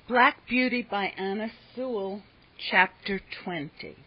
Black Beauty by Anna Sewell, Chapter 20.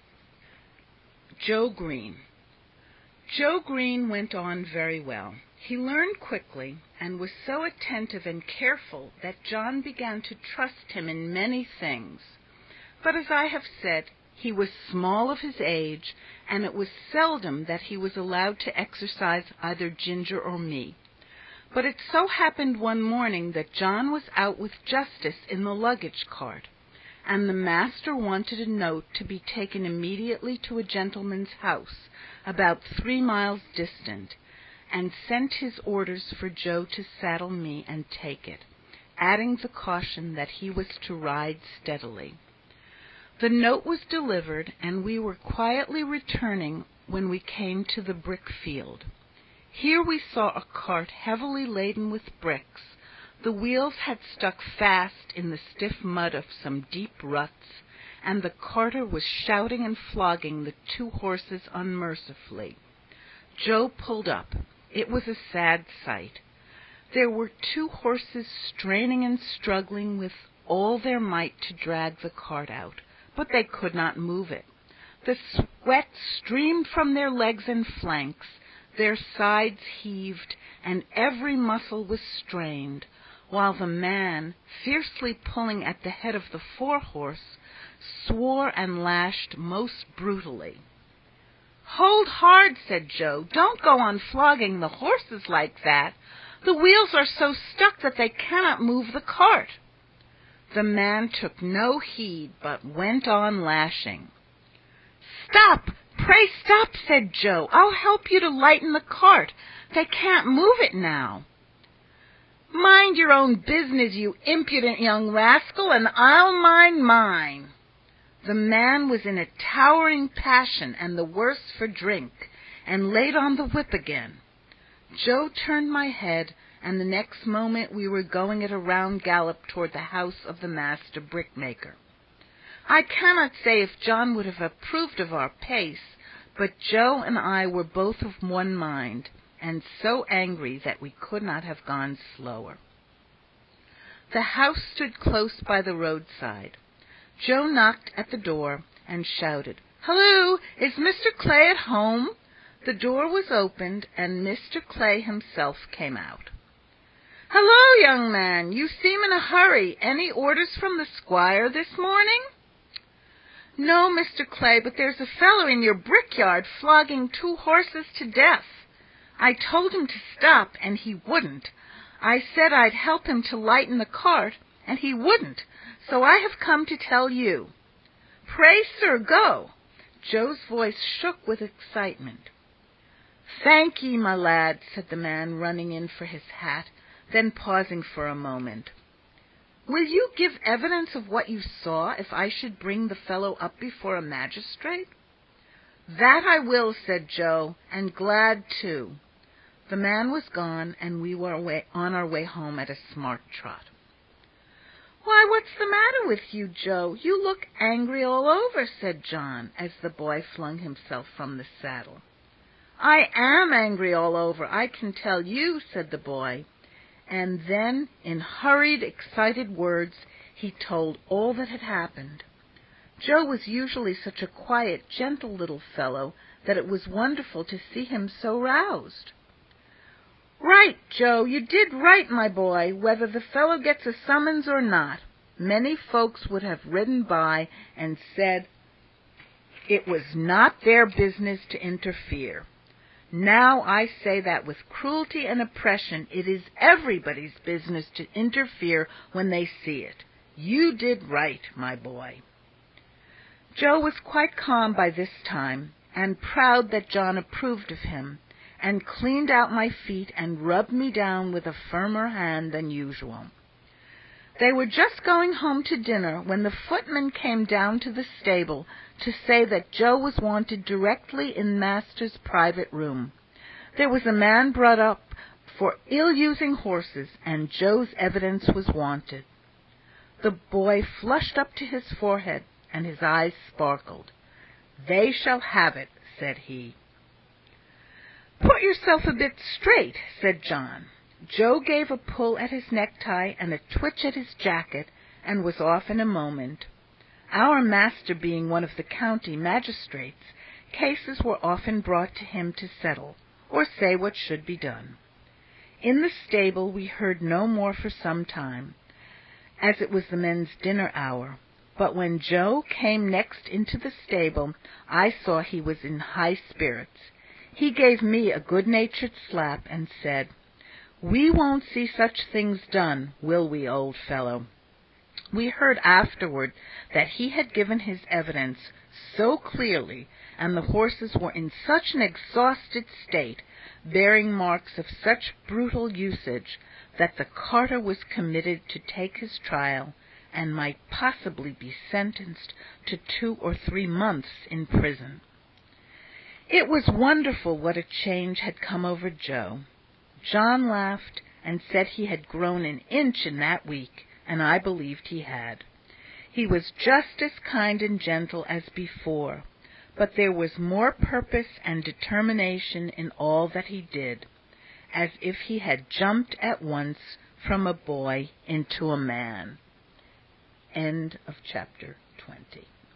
Joe Green. Joe Green went on very well. He learned quickly and was so attentive and careful that John began to trust him in many things. But as I have said, he was small of his age, and it was seldom that he was allowed to exercise either Ginger or me. But it so happened one morning that John was out with Justice in the luggage cart, and the master wanted a note to be taken immediately to a gentleman's house, about 3 miles distant, and sent his orders for Joe to saddle me and take it, adding the caution that he was to ride steadily. The note was delivered, and we were quietly returning when we came to the brick field. Here we saw a cart heavily laden with bricks. The wheels had stuck fast in the stiff mud of some deep ruts, and the carter was shouting and flogging the 2 horses unmercifully. Joe pulled up. It was a sad sight. There were 2 horses straining and struggling with all their might to drag the cart out, but they could not move it. The sweat streamed from their legs and flanks. Their sides heaved, and every muscle was strained, while the man, fiercely pulling at the head of the 4-horse, swore and lashed most brutally. "Hold hard," said Joe. "Don't go on flogging the horses like that. The wheels are so stuck that they cannot move the cart." The man took no heed, but went on lashing. "Stop! Pray stop," said Joe. "I'll help you to lighten the cart. They can't move it now." "Mind your own business, you impudent young rascal, and I'll mind mine." The man was in a towering passion, and the worse for drink, and laid on the whip again. Joe turned my head, and the next moment we were going at a round gallop toward the house of the master brickmaker. I cannot say if John would have approved of our pace, but Joe and I were both of one mind, and so angry that we could not have gone slower. The house stood close by the roadside. Joe knocked at the door and shouted, "Halloo, is Mr. Clay at home?" The door was opened, and Mr. Clay himself came out. "Hello, young man, you seem in a hurry. Any orders from the squire this morning?" "No, Mr. Clay, but there's a fellow in your brickyard flogging 2 horses to death. I told him to stop, and he wouldn't. I said I'd help him to lighten the cart, and he wouldn't, so I have come to tell you." "Pray, sir, go." Joe's voice shook with excitement. "Thank ye, my lad," said the man, running in for his hat, then pausing for a moment. "Will you give evidence of what you saw if I should bring the fellow up before a magistrate?" "That I will," said Joe, "and glad too." The man was gone, and we were on our way home at a smart trot. "Why, what's the matter with you, Joe? You look angry all over," said John, as the boy flung himself from the saddle. "I am angry all over, I can tell you," said the boy. And then, in hurried, excited words, he told all that had happened. Joe was usually such a quiet, gentle little fellow that it was wonderful to see him so roused. "Right, Joe, you did right, my boy, whether the fellow gets a summons or not. Many folks would have ridden by and said it was not their business to interfere. Now I say that with cruelty and oppression it is everybody's business to interfere when they see it. You did right, my boy." Joe was quite calm by this time, and proud that John approved of him, and cleaned out my feet and rubbed me down with a firmer hand than usual. They were just going home to dinner when the footman came down to the stable to say that Joe was wanted directly in master's private room. There was a man brought up for ill-using horses, and Joe's evidence was wanted. The boy flushed up to his forehead, and his eyes sparkled. "They shall have it," said he. "Put yourself a bit straight," said John. Joe gave a pull at his necktie and a twitch at his jacket, and was off in a moment. Our master being one of the county magistrates, cases were often brought to him to settle, or say what should be done. In the stable we heard no more for some time, as it was the men's dinner hour. But when Joe came next into the stable, I saw he was in high spirits. He gave me a good-natured slap and said, "We won't see such things done, will we, old fellow?" We heard afterward that he had given his evidence so clearly, and the horses were in such an exhausted state, bearing marks of such brutal usage, that the carter was committed to take his trial, and might possibly be sentenced to 2 or 3 months in prison. It was wonderful what a change had come over Joe. John laughed and said he had grown an inch in that week, and I believed he had. He was just as kind and gentle as before, but there was more purpose and determination in all that he did, as if he had jumped at once from a boy into a man. End of chapter 20.